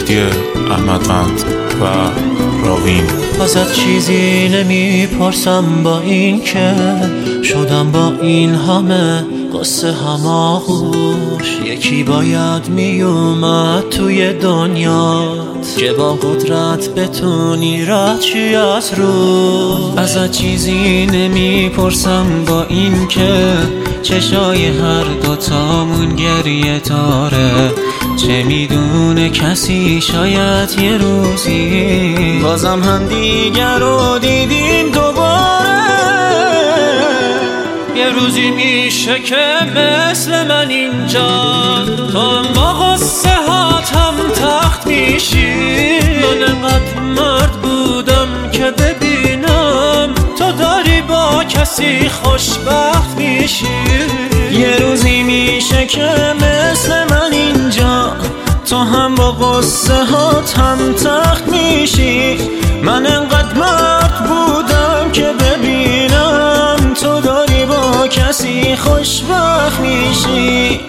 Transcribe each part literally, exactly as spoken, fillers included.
مهدی احمدوند و راوین. ازت چیزی نمیپرسم با این که شدم با این همه قصه هماغوش. یکی باید میومد توی دنیات که با قدرت بتونی رد چی از رو. ازت چیزی نمیپرسم با این که چشای هر دوتامون گریه داره. چه میدونه کسی شاید یه روزی بازم هم دیگر رو دیدیم دوباره. یه روزی میشه که مثل من اینجا تو هم با غصه هاتم تخت میشی. من انقدر مرد بودم که ببینم تو داری با کسی خوشبخت میشی. یه روزی میشه که مثل من اینجا تو هم با غصه هاتم تخت میشی. من انقدر مرد بودم که ببینم تو داری با کسی خوشبخت میشی.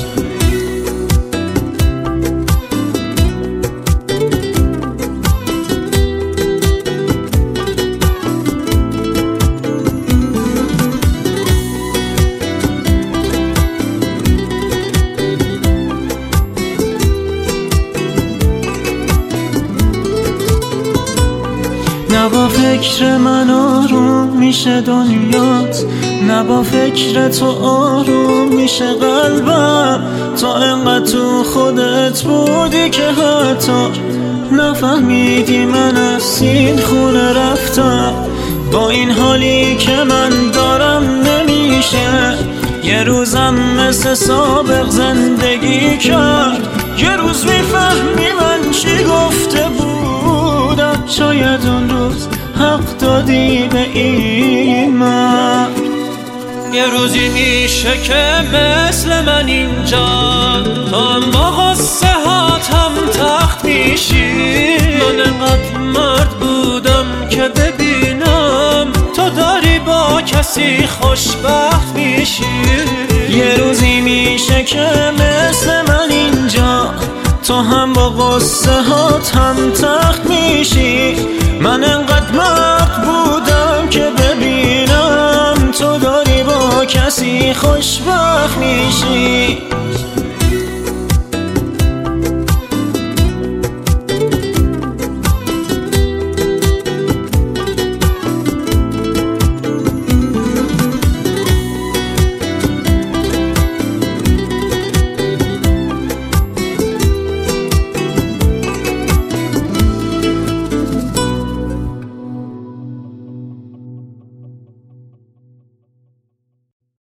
نه با فکر من آروم میشه دنیات، نه با فکر تو آروم میشه قلبم. تو انقدر تو خودت بودی که حتی نفهمیدی من از این خونه رفتم. با این حالی که من دارم نمیشه یه روزم مثل سابق زندگی کرد. یه روز میفهمی من چی گفته بودم، شاید اون روز حق دادی به این من. یه روزی میشه که مثل من اینجا تو هم با غصه هاتم تخت میشی. من انقدر مرد بودم که ببینم تو داری با کسی خوشبخت میشی. یه روزی میشه که مثل من اینجا تو هم با غصه هاتم تخت میشی. من انقدر مرد بودم که ببینم تو داری با کسی خوشبخت میشی.